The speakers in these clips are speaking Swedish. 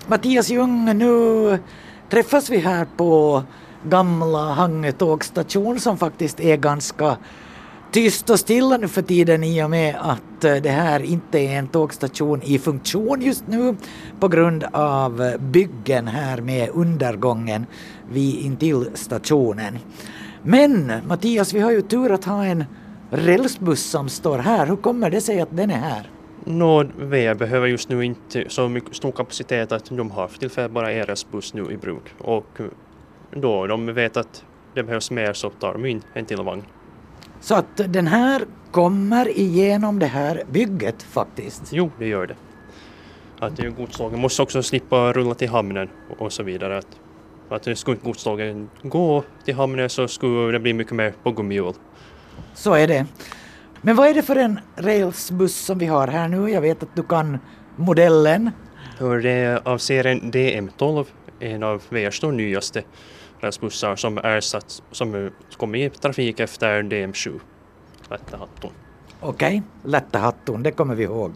Mattias Ljung, nu träffas vi här på gamla Hangö tågstation som faktiskt är ganska tyst och stilla nu för tiden i och med att det här inte är en tågstation i funktion just nu på grund av byggen här med undergången vid intill stationen. Men Mattias, vi har ju tur att ha en rälsbuss som står här. Hur kommer det sig att den är här? VR behöver just nu inte så mycket stor kapacitet att de har för tillfället bara en rälsbuss nu i bruk. Och då de vet att det behövs mer så tar de in en till vagn. Så att den här kommer igenom det här bygget faktiskt? Jo, det gör det. Att godstågen måste också slippa rulla till hamnen och så vidare. Att skulle inte godstågen gå till hamnen så skulle det bli mycket mer på gummihjul. Så är det. Men vad är det för en rälsbuss som vi har här nu? Jag vet att du kan modellen. Det är av serien DM12, en av VRs nyaste rälsbussar som kommer i trafik efter DM7. Lätta hatton. Okej, lätta hatton, det kommer vi ihåg.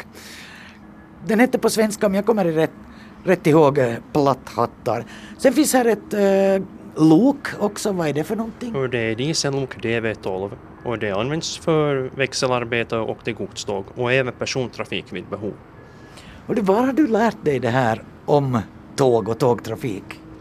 Den heter på svenska, om jag kommer rätt ihåg, platthattar. Sen finns här ett lok också, vad är det för någonting? Och det är diesellok DV12 och det används för växelarbete och till godståg och även persontrafik vid behov. Och var har du lärt dig det här om tåg och tågtrafik?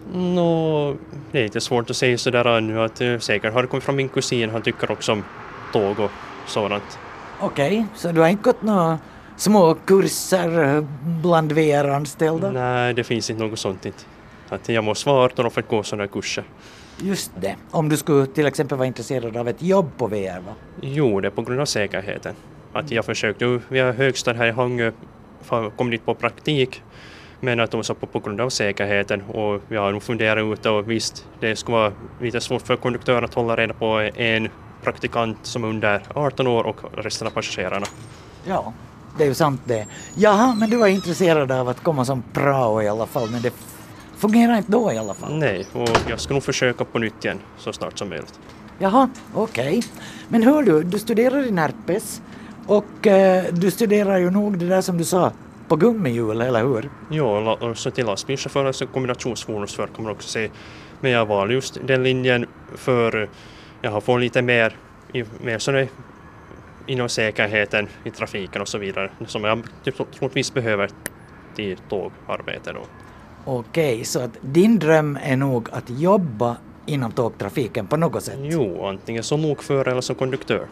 Det är lite svårt att säga sådär nu att säkert har det kommit från min kusin, han tycker också om tåg och sådant. Okej, så du har inte gått några små kurser bland VR-anställda? Nej, det finns inte något sånt inte. Att jag måste vara 18 år för att gå sådana kurser. Just det, om du skulle till exempel vara intresserad av ett jobb på VR, va? Jo, det är på grund av säkerheten. Att jag försökte, vi har högstad här i Hangö, kom dit på praktik, men att de sa på grund av säkerheten och jag har nog funderat ut och visst, det skulle vara lite svårt för konduktören att hålla reda på en praktikant som är under 18 år och resten av passagerarna. Ja, det är ju sant det. Jaha, men du var intresserad av att komma som prao i alla fall, men det fungerar inte då i alla fall. Nej, och jag ska nog försöka på nytt igen så snart som möjligt. Jaha, okej. Men hör du studerar i Närpes och du studerar ju nog det där som du sa på gummihjul, eller hur? Ja, så till lastbilschaufför och kombinationsfordonsförare kommer också se. Men jag valde just den linjen för jag har fått lite mer sådär inom säkerheten i trafiken och så vidare som jag troligtvis behöver till tågarbete då. Okej, så att din dröm är nog att jobba inom tågtrafiken på något sätt? Jo, antingen som lokförare eller som konduktör.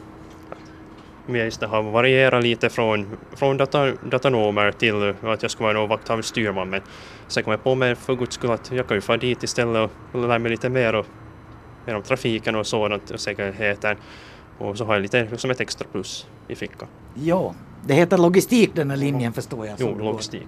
Men det har varierat lite från datanomer till att jag ska vara en vakthavande styrman, men sen kom jag på mig för guds skull att jag kan ju få dit istället och lära mig lite mer om trafiken och sådant och säkerheten. Och så har jag lite som ett extra plus i fickan. Ja, det heter logistik den här linjen förstår jag. Jo, logistik.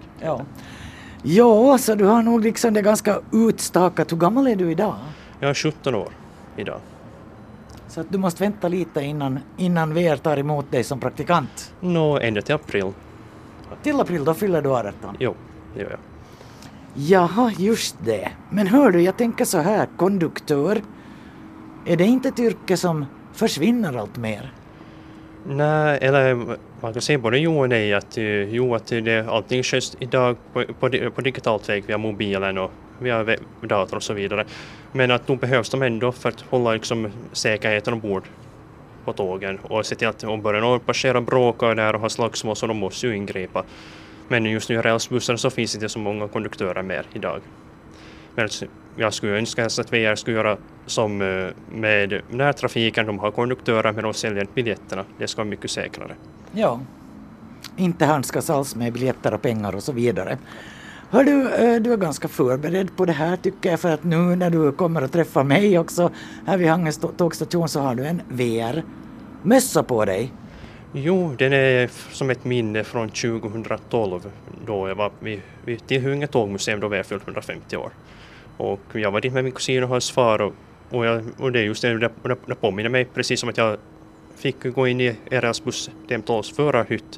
Ja, så du har nog liksom det ganska utstakat. Hur gammal är du idag? Jag är 17 år idag. Så att du måste vänta lite innan VR tar emot dig som praktikant? Ända till april. Till april, då fyller du 18? Jo, det gör jag. Jaha, just det. Men hör du, jag tänker så här, konduktör, är det inte ett yrke som försvinner allt mer? Nej, eller man kan säga både jo och nej. Att det allting sköts idag på digitalt väg via mobilen och via dator och så vidare. Men att då behövs de ändå för att hålla liksom säkerheten ombord på tågen och se till att om börjar passera bråkar där och ha slagsmål så de måste ju ingripa. Men just nu i rälsbussar så finns inte så många konduktörer mer idag. Men jag skulle önska att VR skulle göra som med närtrafiken, de har konduktörer men de säljer biljetterna. Det ska vara mycket säkrare. Ja, inte handskas alls med biljetter och pengar och så vidare. Hör du är ganska förberedd på det här tycker jag, för att nu när du kommer att träffa mig också här vid Hangö tågstation så har du en VR-mössa på dig. Jo, den är som ett minne från 2012 då jag var till Hangö tågmuseum då vi fyllt 150 år. Och jag var dit med min kusin och hans far och det är just det påminner mig precis som att jag fick gå in i RS-buss DM12s förarhytt.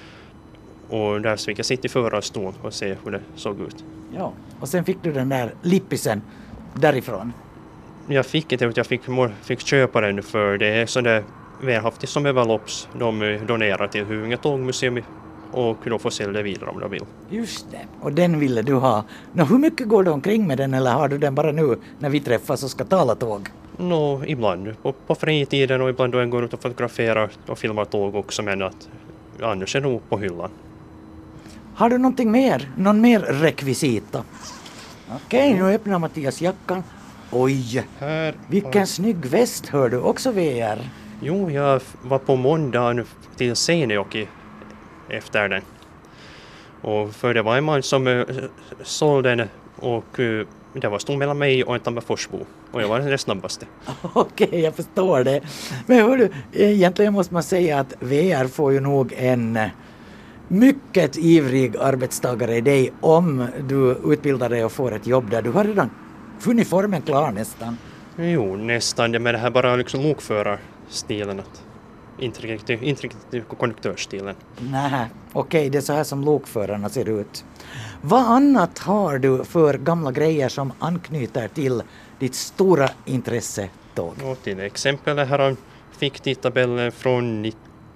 Och där fick jag sitta i förarstolen och se hur det såg ut. Ja, och sen fick du den där lippisen därifrån. Jag fick inte, jag fick köpa den för det är sån där välhaftigt som överlopps de donerar till Hangö tågmuseum och då få sälja det vidare om de vill. Just det, och den ville du ha. Hur mycket går du omkring med den, eller har du den bara nu när vi träffas och ska tala tåg? Ibland på fritiden, och ibland då jag går ut och fotograferar och filmar tåg också, men att annars är det nog på hyllan. Har du någonting mer? Någon mer rekvisita? Okej, nu öppnar Mattias jackan. Oj, vilken snygg väst, hör du, också VR. Jo, jag var på måndagen till Seinäjoki efter den. Och för det var en man som sålde den, och det var stod mellan mig och en Tammerforsbo. Och jag var den snabbaste. Okej, jag förstår det. Men hör du, egentligen måste man säga att VR får ju nog en mycket ivrig arbetstagare i dig om du utbildar dig och får ett jobb där. Du har redan funnit formen klar nästan. Jo, nästan. Men det här bara liksom lokförarstilen. Inte riktigt konduktörsstilen. Nej, okej, det är så här som lokförarna ser ut. Vad annat har du för gamla grejer som anknyter till ditt stora intresse tåg? Och till exempel här har fick tidtabellen från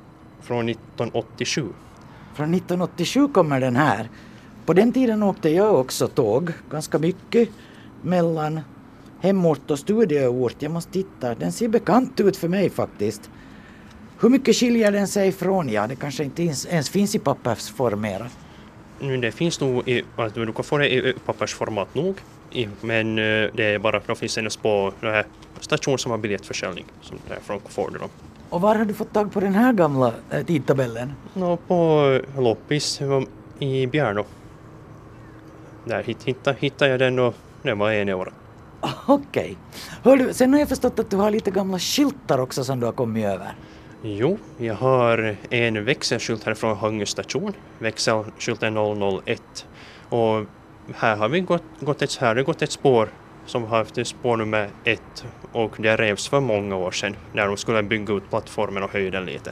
1987. Från 1987 kommer den här. På den tiden åkte jag också tåg ganska mycket mellan hemort och studieort. Jag måste titta, den ser bekant ut för mig faktiskt. Hur mycket skiljer den sig från? Ja, det kanske inte ens finns i pappersformerat. Det finns nog att du kan få det i pappersformat nog, men det är bara att det finns endast på den här station som har biljettförsäljning, som därifrån får du dem. Och var har du fått tag på den här gamla tidtabellen? På loppis i Bjärnå. Där hittade jag den, och det var 1 euro. Okej. Hör du, sen har jag förstått att du har lite gamla skyltar också som du har kommit över. Jo, jag har en växelskylt här från Hangö station, växelskylten 001. Och här har vi gått ett spår som har haft spår nummer 1, och det revs för många år sedan när de skulle bygga ut plattformen och höjden lite.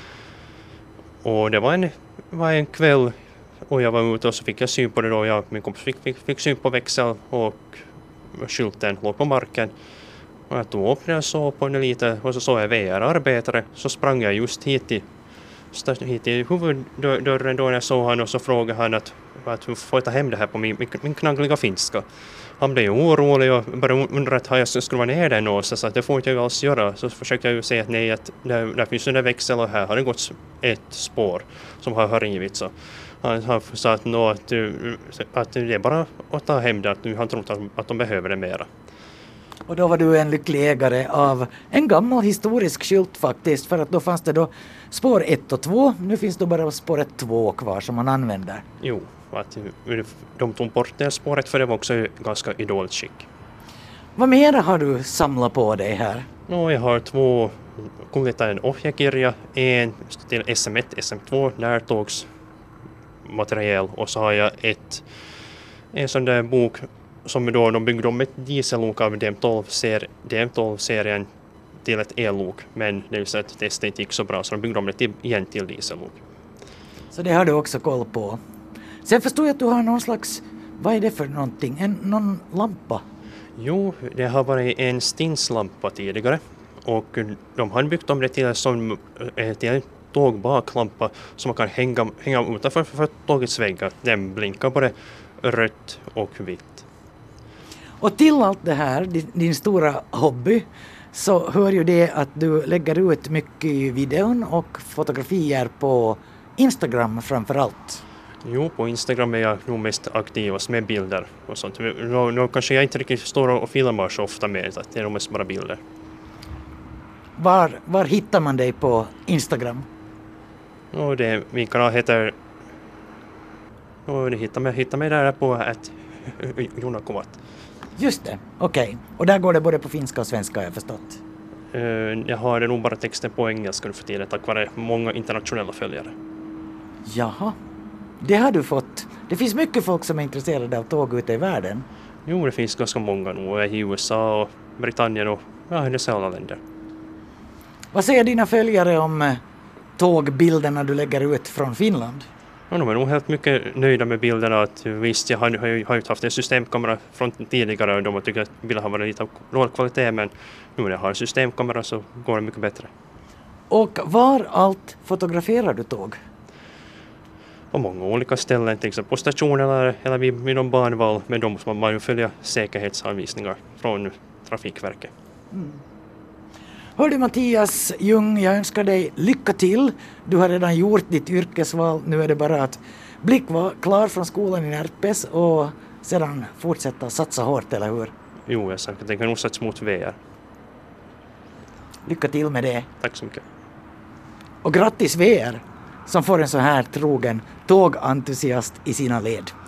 Och det var en kväll, och jag var ute och så fick jag syn på det då. Min kompis fick syn på växel, och skylten låg på marken. Och jag tog upp den och såg på den lite, och så såg jag VR-arbetare. Så sprang jag just hit till huvuddörren då när jag såg han, och så frågade han att får jag ta hem det här på min knaggliga finska. Han blev orolig och bara undrade att jag skulle vara ner där någonstans, så att det får inte jag alls göra. Så försökte jag ju säga att nej, att där finns en växel, och här har det gått ett spår som har rivits. Så han sa att det är bara att ta hem det, att han trodde att de behöver det mera. Och då var du en lycklig ägare av en gammal historisk skylt faktiskt, för att då fanns det då spår 1 och 2. Nu finns det bara spåret 2 kvar som man använder. Jo, att de tog bort det spåret, för det var också ganska i dåligt skick. Vad mer har du samlat på dig här? Jag har 2 kuljetain ohjekirja, en till SM1, SM2 närtågsmaterial, och så har jag en sån där bok som då de byggde om ett diesellok av DM12-serien till ett ellok, men det är så att testet inte gick så bra, så de byggde om det igen till diesellok. Så det har du också koll på. Sen förstår jag att du har någon slags, vad är det för någonting? Någon lampa? Jo, det har varit en stinslampa tidigare, och de har byggt om det till en tågbaklampa som man kan hänga utanför för tågets väggar. Den blinkar både rött och vitt. Och till allt det här, din stora hobby, så hör ju det att du lägger ut mycket videon och fotografier på Instagram framför allt. Jo, på Instagram är jag nog mest aktiv med bilder och sånt. Nu kanske jag inte riktigt står och filmar så ofta med, att det är nog mest bara bilder. Var hittar man dig på Instagram? Min kanal heter... det hittar mig där på @jonakovat. Just det, okej. Och där går det både på finska och svenska, har jag förstått. Jag har nog bara texten på engelska nu för tiden, tack vare många internationella följare. Jaha, det har du fått. Det finns mycket folk som är intresserade av tåg ute i världen. Jo, det finns ganska många nu, i USA och Britannien och dessa alla länder. Vad säger dina följare om tågbilderna du lägger ut från Finland? De är nog helt mycket nöjda med bilderna. Att visst, jag har ju haft en systemkamera från tidigare, och de har tyckt att bilderna har varit lite av låg kvalitet, men nu när jag har en systemkamera så går det mycket bättre. Och var allt fotograferar du tåg? på många olika ställen, till exempel på stationer eller vid de banval, men då måste man ju följa säkerhetsanvisningar från Trafikverket. Hör du Mattias Ljung, jag önskar dig lycka till. Du har redan gjort ditt yrkesval, nu är det bara att bli klar från skolan i Närpes och sedan fortsätta satsa hårt, eller hur? Jo, jag tänker nog satsa mot VR. Lycka till med det. Tack så mycket. Och grattis VR som får en så här trogen tågentusiast i sina led.